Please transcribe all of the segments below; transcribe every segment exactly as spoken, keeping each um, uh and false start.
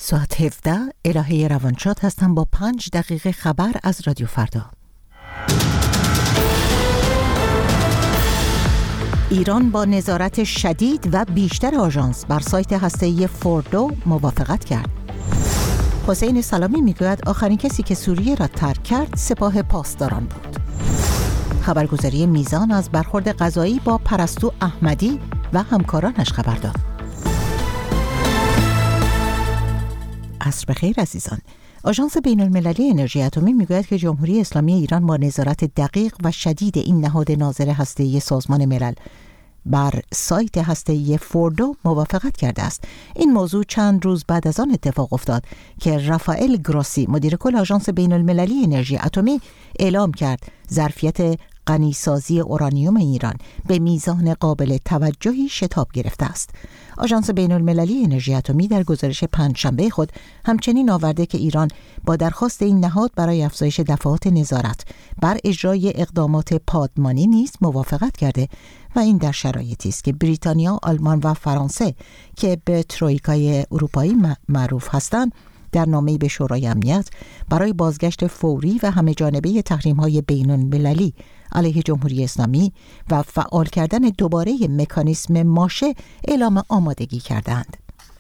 ساعت هفده الهه روانشاد هستم با پنج دقیقه خبر از رادیو فردا. ایران با نظارت شدید و بیشتر آژانس بر سایت هسته‌ای فوردو موافقت کرد. حسین سلامی میگوید آخرین کسی که سوریه را ترک کرد سپاه پاسداران بود. خبرگزاری میزان از برخورد قضایی با پرستو احمدی و همکارانش خبر داد. عصر بخیر عزیزان. آژانس بین‌المللی انرژی اتمی میگوید که جمهوری اسلامی ایران با نظارت دقیق و شدید این نهاد ناظر هسته‌ای سازمان ملل بر سایت هسته‌ای فوردو موافقت کرده است. این موضوع چند روز بعد از آن اتفاق افتاد که رافائل گراسی مدیر کل آژانس بین‌المللی انرژی اتمی اعلام کرد ظرفیت غنیسازی اورانیوم ایران به میزان قابل توجهی شتاب گرفته است. آژانس بین‌المللی انرژی اتمی در گزارش پنجشنبه خود همچنین آورده که ایران با درخواست این نهاد برای افزایش دفعات نظارت بر اجرای اقدامات پادمانی نیز موافقت کرده و این در شرایطی است که بریتانیا، آلمان و فرانسه که به ترویکای اروپایی معروف هستند در نامه‌ای به شورای امنیت برای بازگشت فوری و همه جانبه تحریم‌های بین‌المللی علیه جمهوری اسلامی و فعال کردن دوباره مکانیسم ماشه اعلام آمادگی کردند.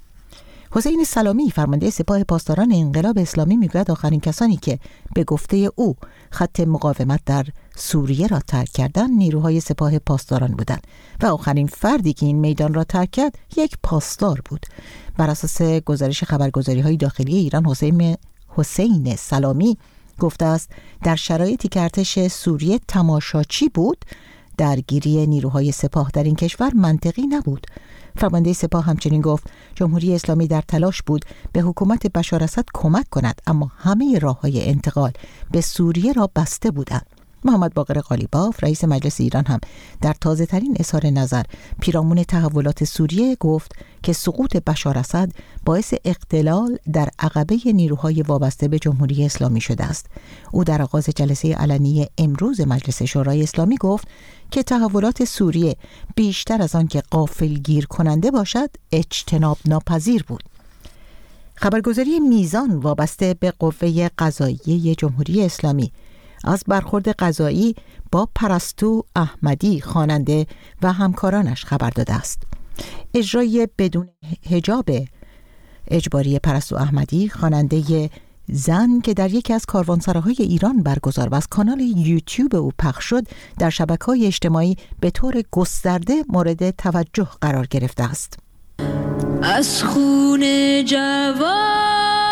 حسین سلامی فرمانده سپاه پاسداران انقلاب اسلامی میگوید آخرین کسانی که به گفته او خط مقاومت در سوریه را ترک کردند نیروهای سپاه پاسداران بودند و آخرین فردی که این میدان را ترک کرد یک پاسدار بود. بر اساس گزارش خبرگزاری‌های داخلی ایران حسین حسین سلامی گفته است در شرایطی که ارتش سوریه تماشاچی بود درگیری نیروهای سپاه در این کشور منطقی نبود. فرمانده سپاه همچنین گفت جمهوری اسلامی در تلاش بود به حکومت بشار اسد کمک کند اما همه راه‌های انتقال به سوریه را بسته بودند. محمد باقر قالیباف رئیس مجلس ایران هم در تازه‌ترین اظهار نظر پیرامون تحولات سوریه گفت که سقوط بشار اسد باعث اختلال در عقبه نیروهای وابسته به جمهوری اسلامی شده است. او در آغاز جلسه علنی امروز مجلس شورای اسلامی گفت که تحولات سوریه بیشتر از آن که غافلگیر کننده باشد اجتناب ناپذیر بود. خبرگزاری میزان وابسته به قوه قضاییه جمهوری اسلامی از برخورد قضایی با پرستو احمدی خواننده و همکارانش خبر داده است. اجرای بدون حجاب اجباری پرستو احمدی خواننده زن که در یکی از کاروانسراهای ایران برگزار و از کانال یوتیوب او پخش شد در شبکه‌های اجتماعی به طور گسترده مورد توجه قرار گرفته است. از خون جوان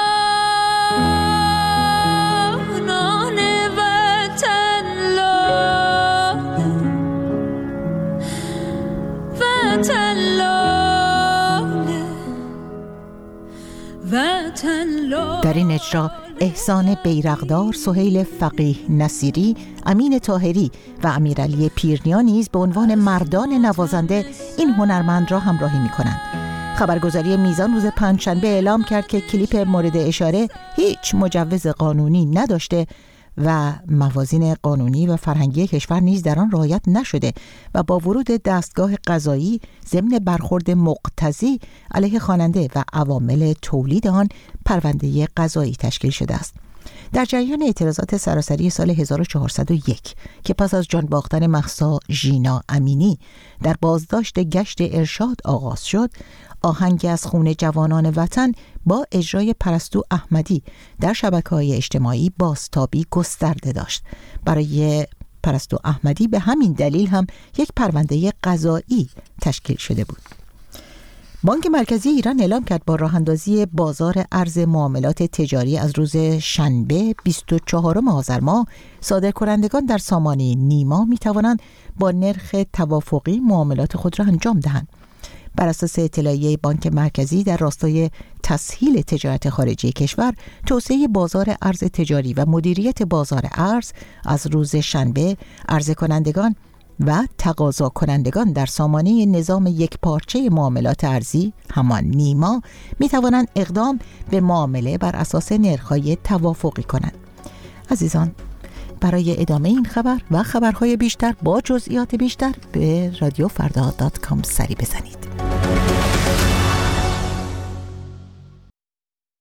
در این اجرا احسان بیرقدار، سهیل فقیه نصیری، امین طاهری و امیرعلی پیرنیا نیز به عنوان مردان نوازنده این هنرمند را همراهی می‌کنند. خبرگزاری میزان روز پنجشنبه اعلام کرد که کلیپ مورد اشاره هیچ مجوز قانونی نداشته و موازین قانونی و فرهنگی کشور نیز در آن رعایت نشده و با ورود دستگاه قضایی ضمن برخورد مقتضی علیه خواننده و عوامل تولید آن پرونده قضایی تشکیل شده است. در جریان اعتراضات سراسری سال هزار و چهارصد و یک که پس از جان باختن مهسا ژینا امینی در بازداشت گشت ارشاد آغاز شد، آهنگی از خون جوانان وطن با اجرای پرستو احمدی در شبکه‌های اجتماعی بازتابی گسترده داشت. برای پرستو احمدی به همین دلیل هم یک پرونده قضایی تشکیل شده بود. بانک مرکزی ایران اعلام کرد با راه اندازی بازار ارز معاملات تجاری از روز شنبه بیست و چهارم آذر ماه صادرکنندگان در سامانه نیما می توانند با نرخ توافقی معاملات خود را انجام دهند. بر اساس اطلاعیه بانک مرکزی در راستای تسهیل تجارت خارجی کشور، توسعه بازار ارز تجاری و مدیریت بازار ارز از روز شنبه عرضه کنندگان و تقاضا کنندگان در سامانه نظام یک پارچه معاملات ارزی همان نیما می توانند اقدام به معامله بر اساس نرخ‌های توافقی کنند. عزیزان، برای ادامه این خبر و خبرهای بیشتر با جزئیات بیشتر به رادیو فردا دات کام سری بزنید.